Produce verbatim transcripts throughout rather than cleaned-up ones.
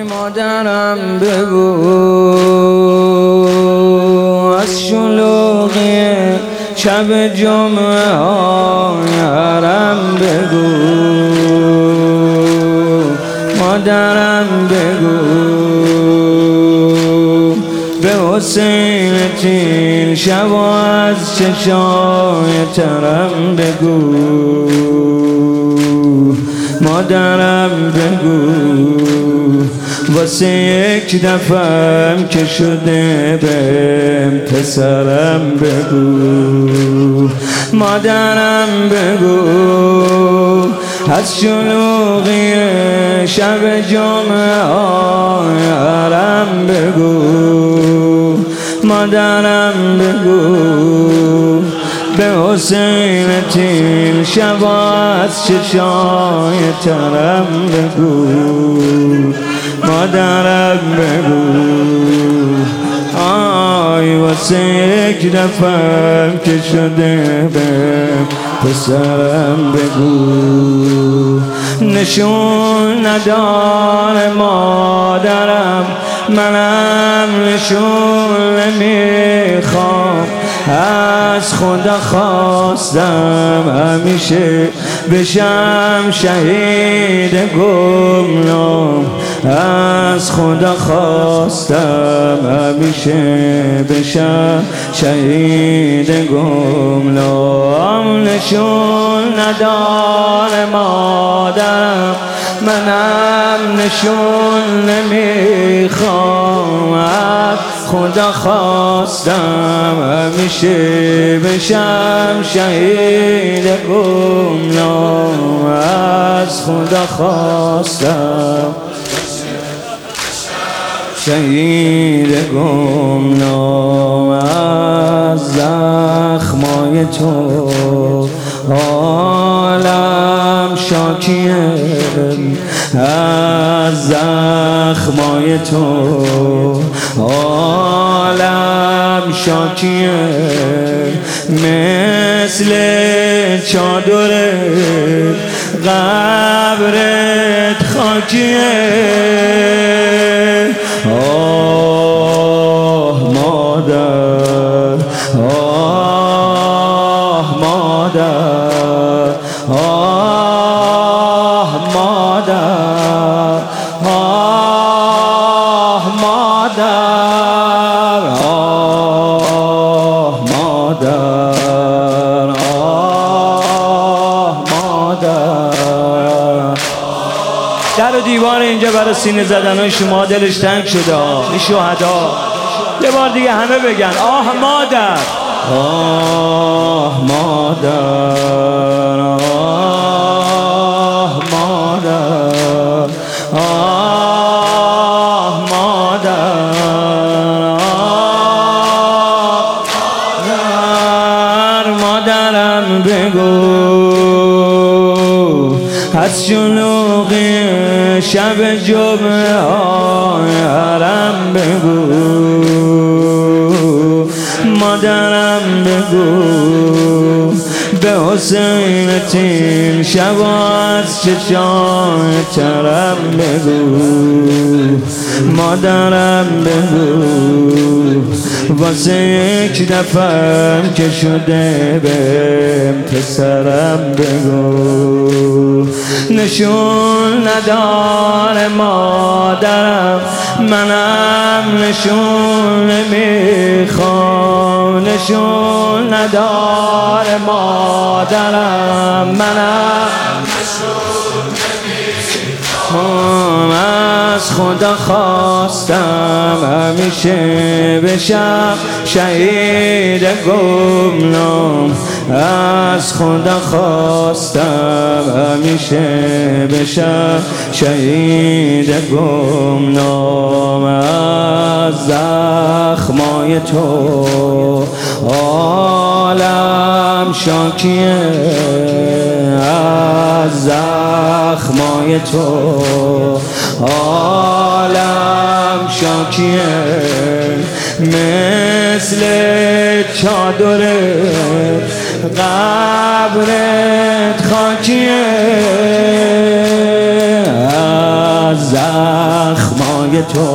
مادرم بگو از شلوغی شب جمعه های حرم بگو، مادرم بگو به حسین تین شب از چشای ترم بگو، مادرم بگو واسه یک دفعم که شده بهم پسرم بگو، مادرم بگو از شلوغی شب جمعه های حرم بگو، مادرم بگو به حسین تین شب از چشای ترم بگو، مادرم بگو آی واسه یک دفعم که شده بهم پسرم بگو. نشون نداره مادرم منم نشون نمیخوام، از خدا خواستم همیشه بشم شهید گمنام، از خدا خواستم همیشه بشم شهید گمنام. نشون نداره مادرم منم نشون نمیخوام، از خدا خواستم همیشه بشم شهید گمنام، از خدا خواستم شهید گمنام. از زخمای تو عالم شاکیه، از زخمای تو عالم شاکیه، مثل چادر قبرت خاکیه. آه مادر، آه مادر، آه مادر، آه مادر، آه مادر، آه مادر. در و دیوار اینجا برای سینه زدنهای شما دلش تنگ شده ها، این شهدا. یه بار دیگه همه بگن آه مادر، آه مادر، آه مادر، آه مادر، آه مادرم بگو از شلوغی شب جمعه های حرم بگو، مادرم بگو به حسین تین شب از چشای ترم بگو، مادرم بگو واسه یک دفعم که شده بهم پسرم بگو. نشون نداره مادرم منم نشون نمیخوام، نشون نداره مادرم منم نشون نمیخوام، از خدا خواستم همیشه بشم شهید گمنام، از خدا خواستم همیشه بشم شهید گمنام. از زخمای تو عالم شاکیه، از زخمای تو عالم شاکیه، مثل چادر قبرت خاکیه، از زخمای تو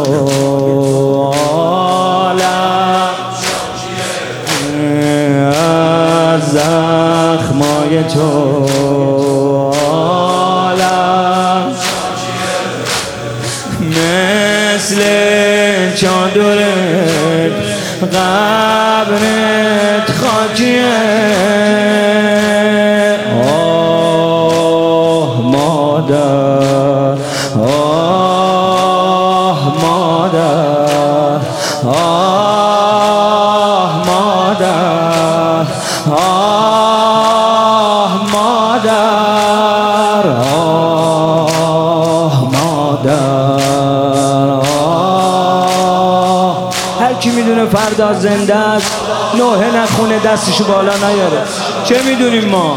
عالم، از زخمای تو عالم مثل چادرت قبرت خاکیه. آه مادر، آه مادر، آه مادر، آه مادر، آه مادر، آه. هر کی میدونه فردا زنده است نوحه نخونه دستشو بالا نیاره. چه میدونیم ما؟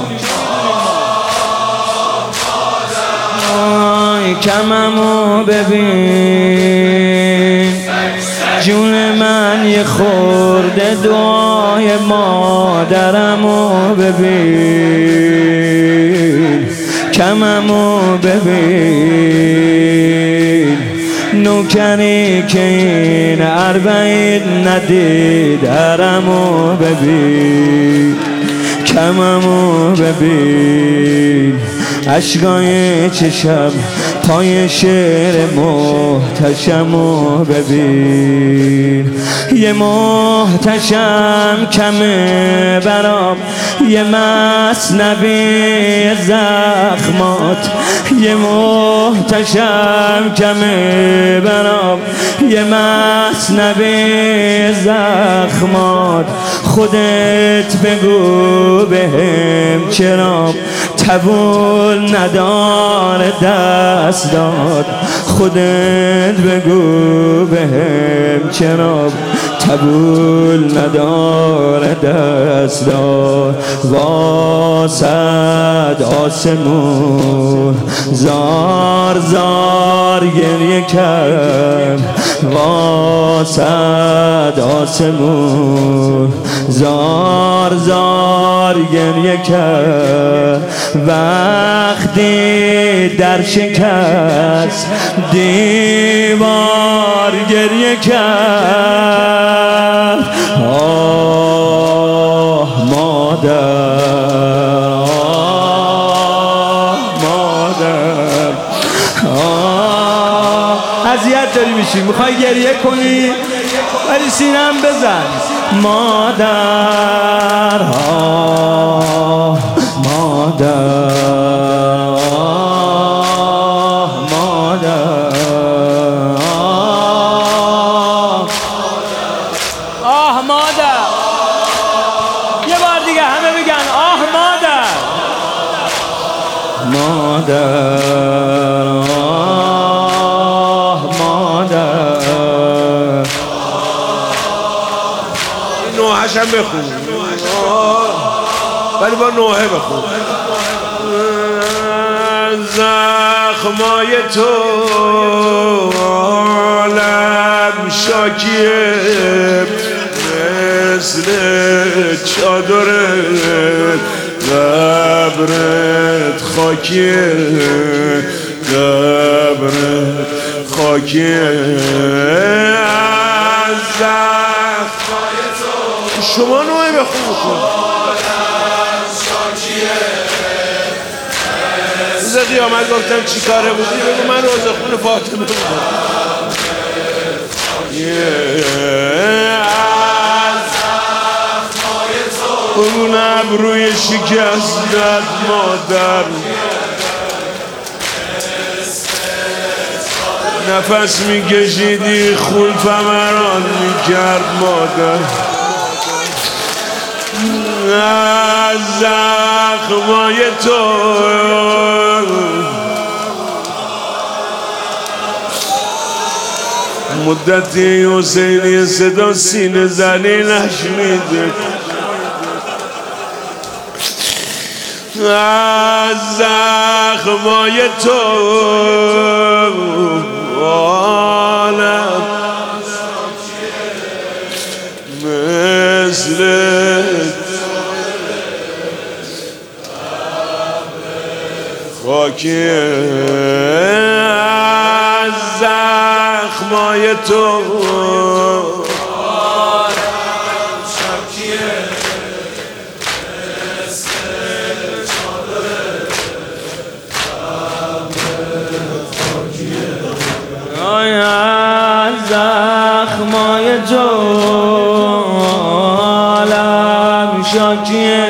آی کممو ببین جون من، یه خورده دعای مادرمو ببین، کممو ببین، نوکری که این اربعین ندید حرمو ببین، کممو ببین، اشکای چشم پای شعر محتشمو ببین. یه محتشم کمه برام، یه مثنوی زخمات، یه محتشم کمه برام، یه مثنوی زخمات. خودت بگو بهم چرا تبول نداره دست داد، خودت بگو بهم چرا تبول نداره دست داد. واسد آسمون زار زار گریه کرد، واسد آسمون زار زار گریه کرد. وقتی در شکست دیوار گریه کرد. آه مادر، آه مادر، آه. اذیت داری میشی، میخوای گریه کنی ولی سینه‌ام بزن. مادر، آه مادر، آه مادر، آه مادر. یه بار دیگه همه بگن آه مادر، مادر، آه مادر. نوحه‌ش هم بخون ولی با نوحه بخون. زخمای تو عالم شاکیه، مثل چادرت قبرت خاکیه، قبرت خاکیه. از زخمای تو شما نوعی بخون. روز قیامت گفتم چی کاره بودی؟ بگو من روزخون فاطمه بودم. اون ابروی شکستت مادر، نفس میکشیدی خون فمران میکرد مادر. از زخمای تو مدتی حسینی صدا سینه زنی نشنیده. از زخمای تو عالم مثل خاکی. از زخمای تو زخمای تو عالم شاکیه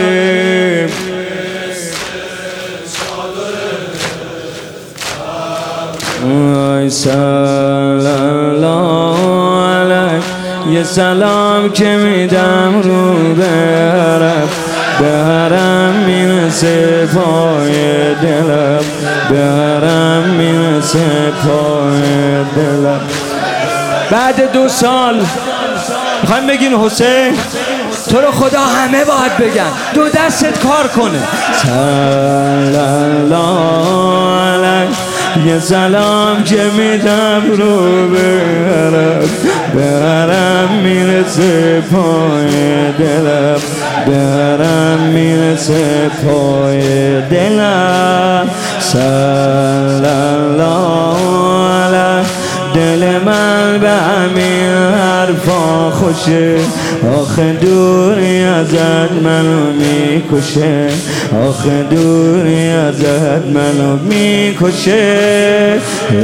صلی الله علیه یه سلام که میدم رو برم برم میرسه پای دلم برم میرسه پای دلم. بعد دو سال میخوایم بگین حسین تو رو خدا همه باید بگن دو دستت کار کنه. صلی الله علیه یه سلام که میدم رو برم برم میرسه پای دلم برم میرسه پای دلم. صلی الله علیه دل من به همین حرفا خوشه آخه دوری ازت منو میکشه آخه دوری ازت منو میکشه.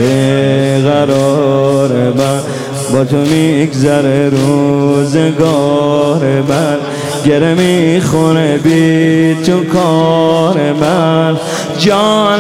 قرار من با تو میگذره روزگار من گره میخونه بی تو کار من جان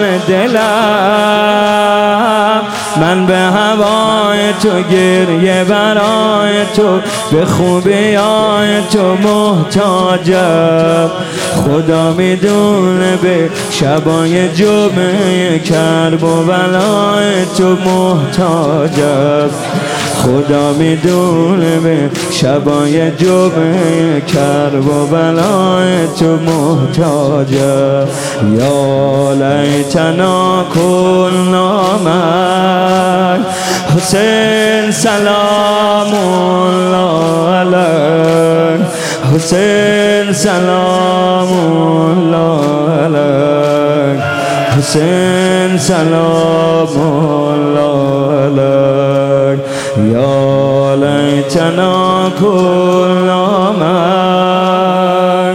دلم من به هوای تو گریه برای تو به خوبیای تو محتاجم خدا میدونه به شبای جمعه کرب و بلای تو محتاجم خدا میدونه به شبای جمعه کرب و بلای تو محتاجم. یا لیتنا کنا معک حسین سلام الله علیک حسین سلام الله علیک حسین سلام الله علیک یا لیتنا کنا معک.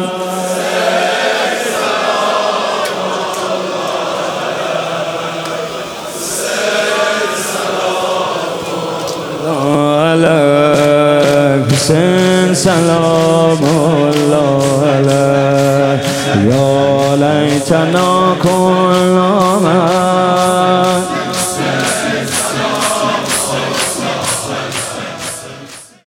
حسین سلام